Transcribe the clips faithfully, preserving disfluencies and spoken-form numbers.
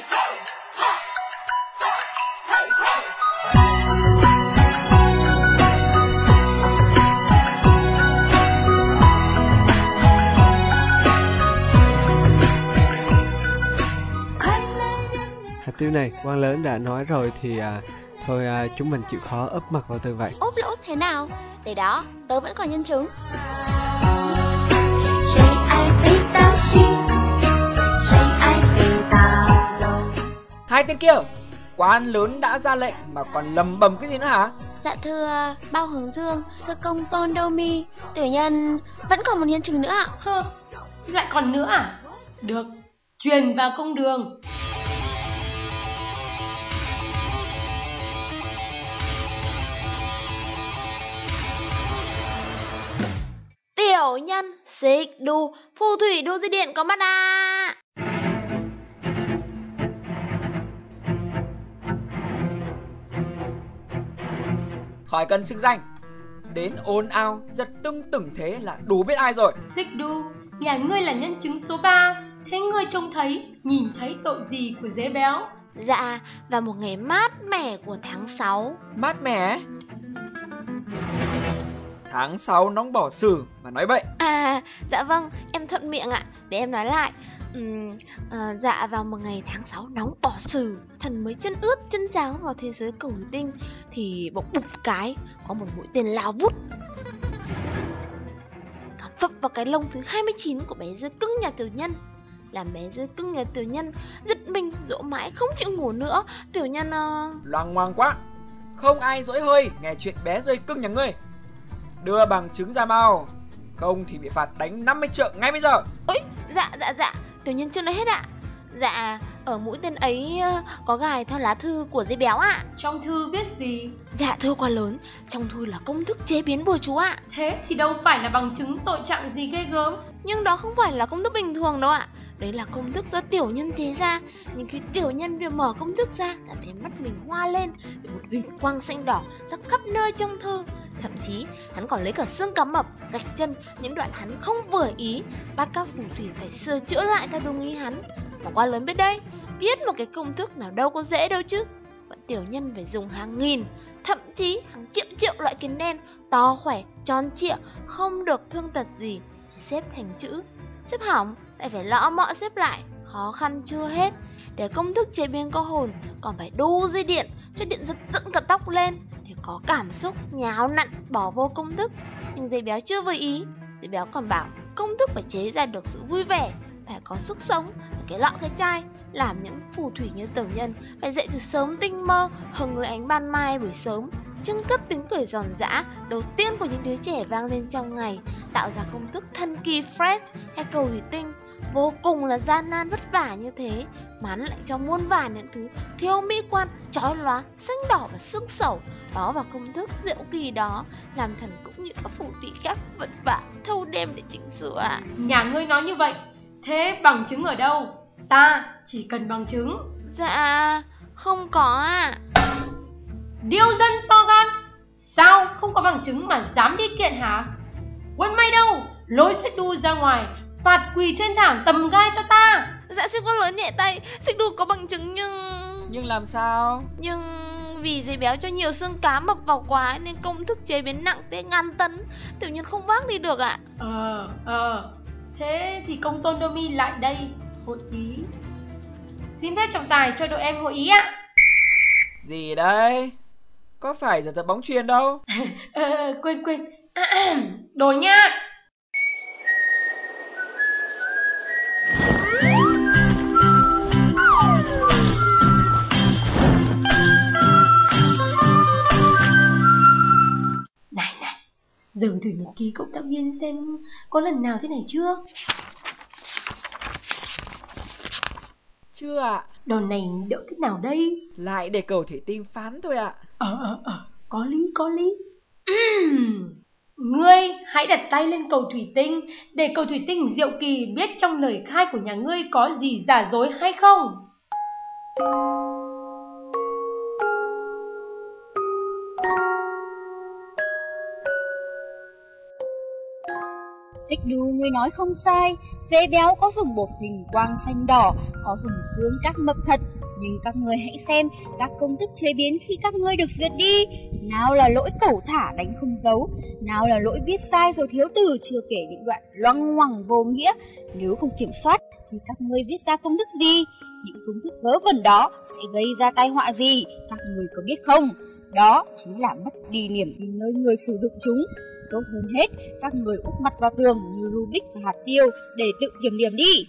Hạt tiêu này, quan lớn đã nói rồi thì à, thôi à, chúng mình chịu khó úp mặt vào từ vậy. Úp là úp thế nào? Để đó, tớ vẫn còn nhân chứng. Hai tên kia, quan lớn đã ra lệnh mà còn lầm bầm cái gì nữa hả? Dạ thưa Bao Hướng Dương, thưa công tôn Đô Mi, tiểu nhân vẫn còn một nhân chứng nữa ạ. Hơ, lại còn nữa à? Được, truyền vào công đường. Tiểu nhân xích đu, phù thủy đu dây điện có mặt à. Khỏi cần xưng danh, đến ồn ào giật tưng tửng thế là đủ biết ai rồi. Xích đu, nhà ngươi là nhân chứng số ba, thế ngươi trông thấy, nhìn thấy tội gì của dế béo? Dạ, vào một ngày mát mẻ của tháng sáu. Mát mẻ? Tháng sáu nóng bỏ xử mà nói bậy. À, dạ vâng, em thuận miệng ạ, để em nói lại. Uhm, à, dạ vào một ngày tháng sáu nóng bỏ xử, thần mới chân ướt chân trắng vào thế giới cầu thủy tinh thì bỗng bụp cái có một mũi tên lao vút cắm phập vào cái lông thứ hai mươi chín của bé dưa cưng nhà tiểu nhân, làm bé dưa cưng nhà tiểu nhân giật mình dỗ mãi không chịu ngủ nữa. Tiểu nhân uh... loằng ngoằng quá, không ai dỗi hơi nghe chuyện bé rơi cưng nhà ngươi. Đưa bằng chứng ra mau, không thì bị phạt đánh năm mươi trượng ngay bây giờ. Ôi, dạ dạ dạ, tiểu nhân chưa nói hết ạ. Dạ, ở mũi tên ấy có gài theo lá thư của dế béo ạ. Trong thư viết gì? Dạ thưa quan lớn, trong thư là công thức chế biến bùa chú ạ. Thế thì đâu phải là bằng chứng tội trạng gì ghê gớm. Nhưng đó không phải là công thức bình thường đâu ạ. Đấy là công thức do tiểu nhân chế ra. Nhưng khi tiểu nhân vừa mở công thức ra đã thấy mắt mình hoa lên vì một huỳnh quang xanh đỏ rắc khắp nơi trong thư. Thậm chí hắn còn lấy cả xương cá mập, gạch chân, những đoạn hắn không vừa ý, bắt các phù thủy phải sửa chữa lại theo đúng ý hắn. Mà quan lớn biết đây, viết một cái công thức nào đâu có dễ đâu chứ. Bọn tiểu nhân phải dùng hàng nghìn, thậm chí hàng triệu triệu loại kiến đen to khỏe, tròn trịa, không được thương tật gì, xếp thành chữ. Xếp hỏng lại phải lõ mọ xếp lại, khó khăn chưa hết. Để công thức chế biến có hồn còn phải đu dây điện cho điện giật dựng cả tóc lên để có cảm xúc nháo nặn bỏ vô công thức. Nhưng dế béo chưa vừa ý. Dế béo còn bảo công thức phải chế ra được sự vui vẻ, phải có sức sống, phải cái lọ cái chai, làm những phù thủy như tiểu nhân phải dậy từ sớm tinh mơ, hừng lấy ánh ban mai buổi sớm, chưng cất tiếng cười giòn giã đầu tiên của những đứa trẻ vang lên trong ngày, tạo ra công thức thần kỳ fresh hay cầu thủy tinh. Vô cùng là gian nan vất vả như thế mà hắn lại cho muôn vàn những thứ thiếu mỹ quan, chói lóa, xanh đỏ và xương sầu đó vào công thức diệu kỳ đó, làm thần cũng như các phù thủy khác vất vả thâu đêm để chỉnh sửa ạ. Nhà ngươi nói như vậy, thế bằng chứng ở đâu? Ta chỉ cần bằng chứng. Dạ không có ạ. Điêu dân to gan, sao không có bằng chứng mà dám đi kiện hả? Quân may đâu, lôi xích đu ra ngoài, phạt quỳ trên thảm tầm gai cho ta. Dạ xin con lớn nhẹ tay, xích đu có bằng chứng nhưng... Nhưng làm sao? Nhưng vì dế béo cho nhiều xương cá mập vào quá nên công thức chế biến nặng tới ngàn tấn, tiểu nhân không vác đi được ạ. Ờ, ờ, thế thì công tôn Đô Mi lại đây, hội ý. Xin phép trọng tài cho đội em hội ý ạ. Gì đấy? Có phải giờ tập bóng chuyền đâu. ờ, quên quên, đổi nha. Này này, giờ thử nhật ký cộng tác viên xem có lần nào thế này chưa? Chưa ạ. À. Đòn này đỡ thế nào đây? Lại để cầu thủy tinh phán thôi ạ. À. Ờ ờ ờ, có lý có lý. Uhm. Ngươi hãy đặt tay lên cầu thủy tinh để cầu thủy tinh diệu kỳ biết trong lời khai của nhà ngươi có gì giả dối hay không. Xích đu người nói không sai, dê béo có dùng bột hình quang xanh đỏ, có dùng xương các mập thật. Nhưng các ngươi hãy xem các công thức chế biến khi các ngươi được duyệt đi. Nào là lỗi cẩu thả đánh không dấu, nào là lỗi viết sai rồi thiếu từ, chưa kể những đoạn loằng ngoằng vô nghĩa. Nếu không kiểm soát thì các ngươi viết ra công thức gì? Những công thức vớ vẩn đó sẽ gây ra tai họa gì? Các ngươi có biết không? Đó chính là mất đi niềm tin nơi người sử dụng chúng. Tốt hơn hết, các người úp mặt vào tường như Rubik và hạt tiêu để tự kiểm điểm đi.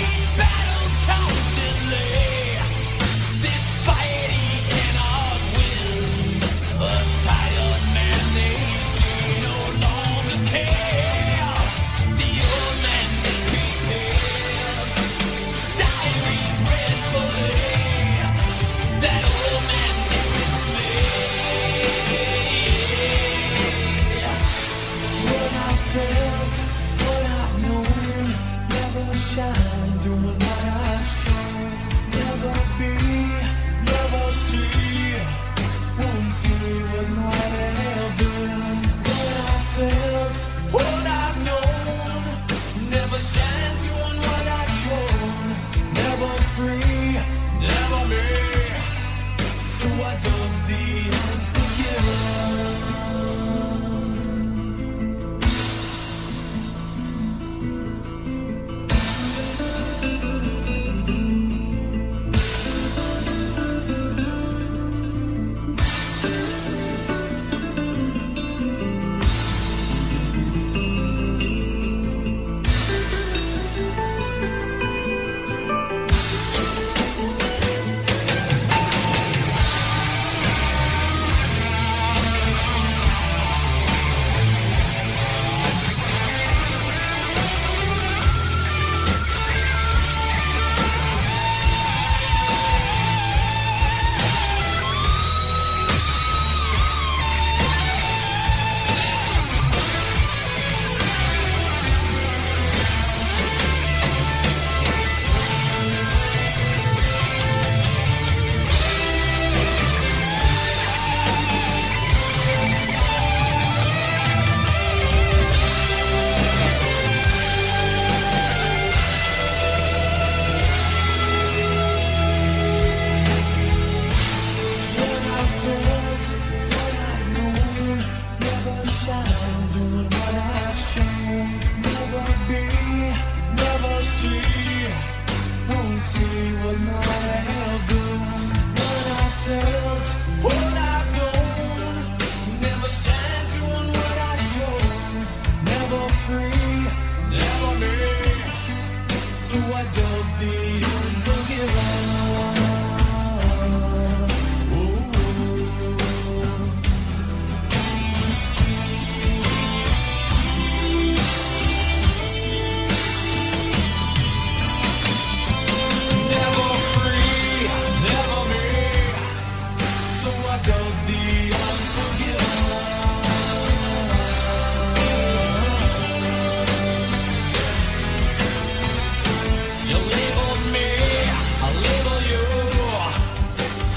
Fight he cannot win.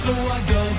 so I don't